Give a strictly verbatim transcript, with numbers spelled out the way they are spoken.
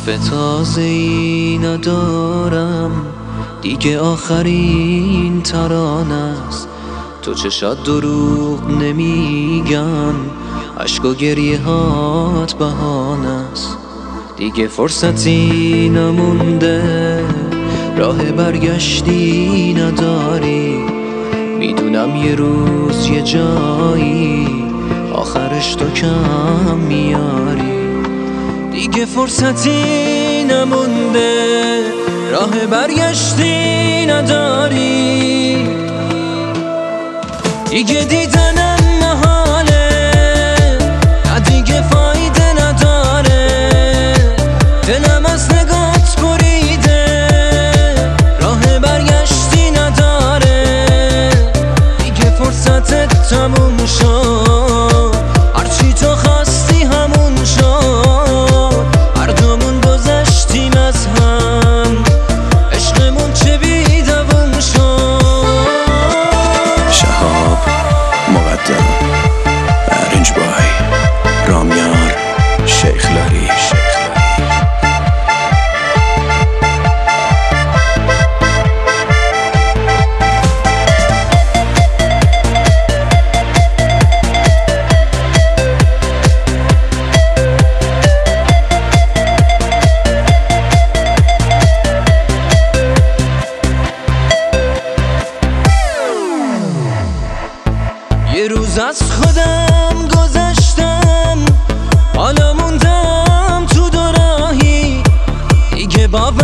حرف تازه‌ای ندارم دیگه، آخرین ترانه است. تو چشات دروغ نمیگن، اشک و گریه هات بهانه است. دیگه فرصتی نمونده، راه برگشتی نداری. میدونم یه روز یه جایی آخرش تو کم میاری. دیگه فرصتی نمونده، راه برگشتی نداری. دیگه دیدنم محاله، نه دیگه فایده نداره. دلم از نگات بریده، راه برگشتی نداره. دیگه فرصتت تموم شد، هرچی تو خواستی همون شد. هر دومون گذشتیم از هم، عشقمون چه بی دووم شد. شهاب مقدم، ارنج بای، رامیار، شیخ لاری. یه روز از خودم گذشتم، حالا موندم تو دوراهی. دیگه باور